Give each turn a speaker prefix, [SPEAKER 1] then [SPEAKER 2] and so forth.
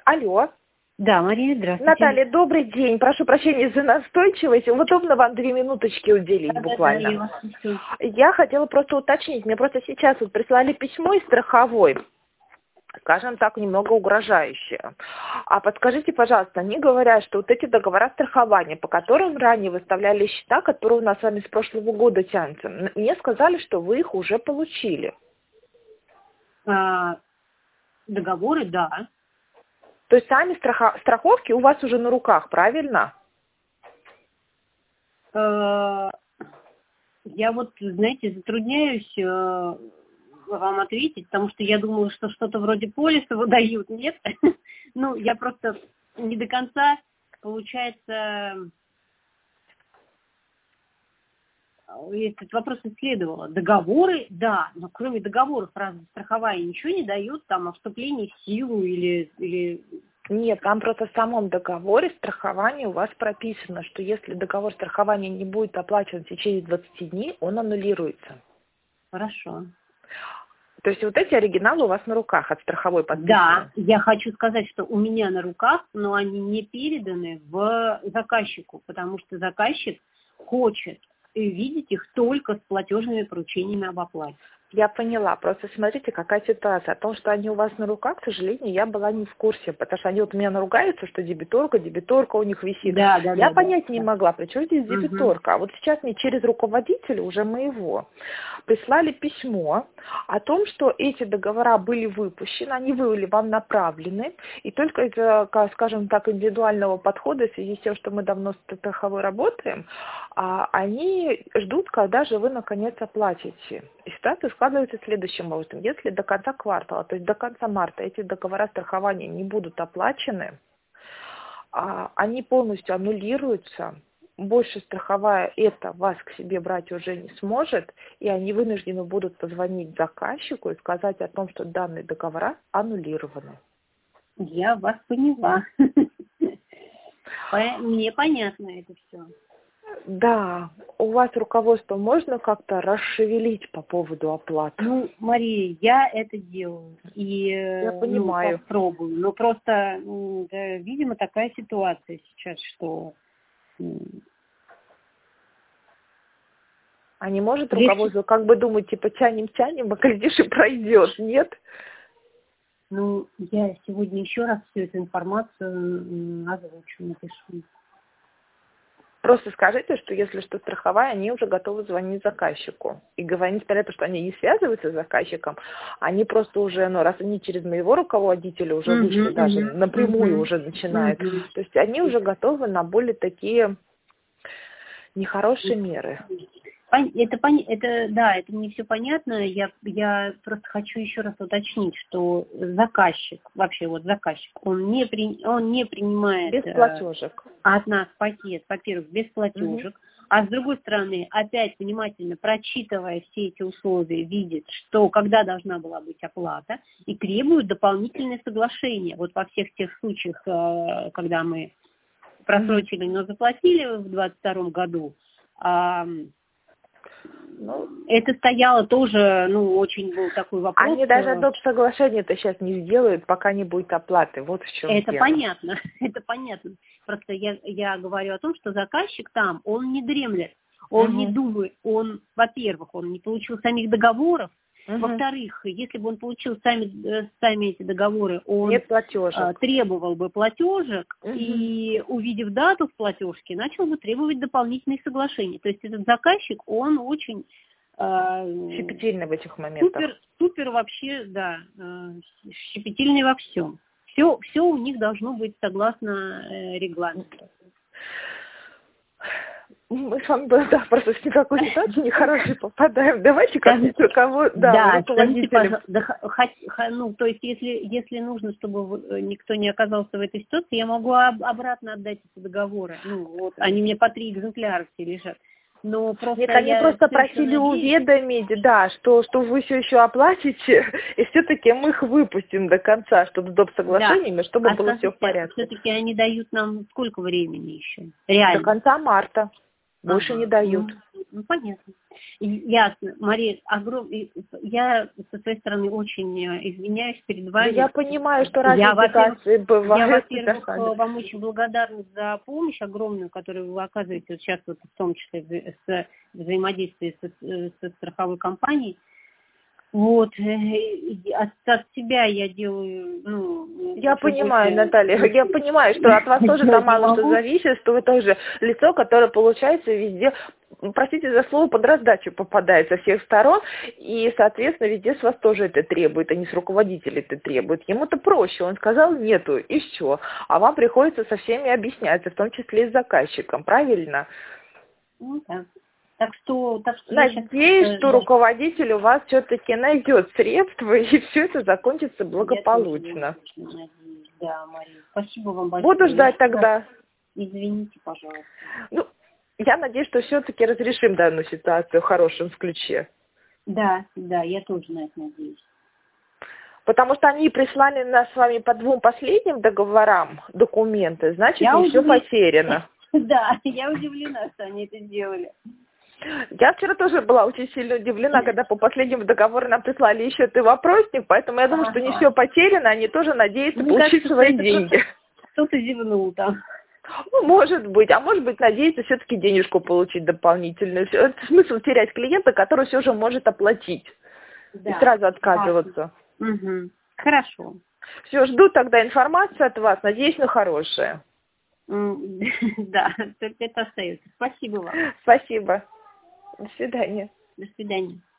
[SPEAKER 1] Алло.
[SPEAKER 2] Да, Мария, здравствуйте.
[SPEAKER 1] Наталья, добрый день. Прошу прощения за настойчивость. Удобно вам 2 минуточки уделить буквально?
[SPEAKER 2] Да, я вас слушаю.
[SPEAKER 1] Я хотела просто уточнить. Мне просто сейчас вот прислали письмо из страховой, скажем так, немного угрожающее. А подскажите, пожалуйста, они говорят, что вот эти договора страхования, по которым ранее выставляли счета, которые у нас с вами с прошлого года тянутся, мне сказали, что вы их уже получили.
[SPEAKER 2] Договоры, да.
[SPEAKER 1] То есть сами страховки у вас уже на руках, правильно?
[SPEAKER 2] Я вот, знаете, затрудняюсь вам ответить, потому что я думала, что что-то вроде полиса выдают. Нет? Ну, я просто не до конца, получается, этот вопрос исследовала. Договоры, да, но кроме договоров разве страховая ничего не дает, там, о вступлении в силу или...
[SPEAKER 1] Нет, там просто в самом договоре страхования у вас прописано, что если договор страхования не будет оплачиван в течение 20 дней, он аннулируется.
[SPEAKER 2] Хорошо.
[SPEAKER 1] То есть вот эти оригиналы у вас на руках от страховой подписаны?
[SPEAKER 2] Да, я хочу сказать, что у меня на руках, но они не переданы в заказчику, потому что заказчик хочет видеть их только с платежными поручениями об оплате.
[SPEAKER 1] Я поняла. Просто смотрите, какая ситуация. О том, что они у вас на руках, к сожалению, я была не в курсе, потому что они вот у меня наругаются, что дебиторка у них висит.
[SPEAKER 2] Да,
[SPEAKER 1] Я понять не могла, при чем здесь дебиторка.
[SPEAKER 2] Угу.
[SPEAKER 1] А вот сейчас мне через руководителя уже моего прислали письмо о том, что эти договора были выпущены, они были вам направлены, и только из-за, скажем так, индивидуального подхода, в связи с тем, что мы давно с страховой работаем, они ждут, когда же вы наконец оплатите. И ситуация складывается следующим образом. Если до конца квартала, то есть до конца марта эти договора страхования не будут оплачены, они полностью аннулируются, больше страховая это вас к себе брать уже не сможет, и они вынуждены будут позвонить заказчику и сказать о том, что данные договора аннулированы.
[SPEAKER 2] Я вас поняла. Мне понятно это все.
[SPEAKER 1] Да, у вас руководство можно как-то расшевелить по поводу оплаты?
[SPEAKER 2] Ну, Мария, я это делаю. И
[SPEAKER 1] я понимаю.
[SPEAKER 2] Попробую. Но просто, да, видимо, такая ситуация сейчас, что...
[SPEAKER 1] А не может руководство как бы думать, типа, тянем, а глядишь и пройдет, нет?
[SPEAKER 2] Ну, я сегодня еще раз всю эту информацию озвучу, напишу.
[SPEAKER 1] Просто скажите, что если что страховая, они уже готовы звонить заказчику. И говорить, несмотря на то, что они не связываются с заказчиком, они просто уже, раз они через моего руководителя уже вышли, даже напрямую уже начинают. То есть они уже готовы на более такие нехорошие меры.
[SPEAKER 2] Это мне все понятно. Я просто хочу еще раз уточнить, что заказчик, он не принимает
[SPEAKER 1] без платежек
[SPEAKER 2] от нас пакет, во-первых, без платежек, а с другой стороны, опять внимательно прочитывая все эти условия, видит, что когда должна была быть оплата, и требует дополнительное соглашение. Вот во всех тех случаях, когда мы просрочили, но заплатили в 2022 году, это стояло тоже, очень был такой вопрос.
[SPEAKER 1] Они даже доп. Соглашение-то сейчас не сделают, пока не будет оплаты. Вот в чем
[SPEAKER 2] это
[SPEAKER 1] дело.
[SPEAKER 2] Это понятно. Просто я говорю о том, что заказчик там, он не дремлет, он не думает, во-первых, он не получил самих договоров, во-вторых, если бы он получил сами эти договоры, он требовал бы платежек и, увидев дату в платежке, начал бы требовать дополнительные соглашения. То есть этот заказчик, он очень...
[SPEAKER 1] щепетильный в этих моментах.
[SPEAKER 2] Супер вообще, да, щепетильный во всем. Все у них должно быть согласно регламенту.
[SPEAKER 1] Мы с вами просто в никакой ситуации нехорошей попадаем. Давайте как-нибудь руководителям.
[SPEAKER 2] То есть, если нужно, чтобы никто не оказался в этой ситуации, я могу обратно отдать эти договоры. Они мне по 3 экземпляра все лежат. Но просто
[SPEAKER 1] нет, они просто просили уведомить, да, что вы все еще оплатите, и все-таки мы их выпустим до конца, чтобы с доп. Соглашениями, чтобы было все в порядке.
[SPEAKER 2] Все-таки они дают нам сколько времени еще? Реально?
[SPEAKER 1] До конца марта. Больше не дают.
[SPEAKER 2] Ну, понятно. Ясно. Мария, я со своей стороны очень извиняюсь перед вами.
[SPEAKER 1] Да я понимаю, что разные ситуации бывают.
[SPEAKER 2] Я, во-первых, вам очень благодарна за помощь огромную, которую вы оказываете вот сейчас, вот, в том числе с взаимодействием со страховой компанией. Вот, от себя я делаю,
[SPEAKER 1] Я понимаю, Наталья, я понимаю, что от вас тоже там мало что зависит, что вы тоже лицо, которое, получается, везде, простите за слово, под раздачу попадает со всех сторон, и, соответственно, везде с вас тоже это требует, а не с руководителей это требует. Ему-то проще, он сказал нету, и все, а вам приходится со всеми объясняться, в том числе и с заказчиком, правильно?
[SPEAKER 2] Ну, да. Так что
[SPEAKER 1] надеюсь, что руководитель у вас все-таки найдет средства, и все это закончится благополучно.
[SPEAKER 2] Да, Мария, спасибо вам большое.
[SPEAKER 1] Буду ждать тогда.
[SPEAKER 2] Извините, пожалуйста.
[SPEAKER 1] Ну, я надеюсь, что все-таки разрешим данную ситуацию в хорошем ключе.
[SPEAKER 2] Да, я тоже на это надеюсь.
[SPEAKER 1] Потому что они прислали нас с вами по 2 последним договорам документы, значит, не все потеряно.
[SPEAKER 2] Да, я удивлена, что они это сделали.
[SPEAKER 1] Я вчера тоже была очень сильно удивлена, когда по последнему договору нам прислали еще и вопросник, поэтому я думаю, что не все потеряно, они тоже надеются получить свои деньги.
[SPEAKER 2] Кто-то зевнул там.
[SPEAKER 1] Ну, может быть, а может быть, надеется все-таки денежку получить дополнительную. Это смысл терять клиента, который все же может оплатить. Да. И сразу отказываться.
[SPEAKER 2] Угу. Хорошо.
[SPEAKER 1] Все, жду тогда информацию от вас, надеюсь на хорошее.
[SPEAKER 2] Да, только это остается. Спасибо вам.
[SPEAKER 1] Спасибо. До свидания.
[SPEAKER 2] До свидания.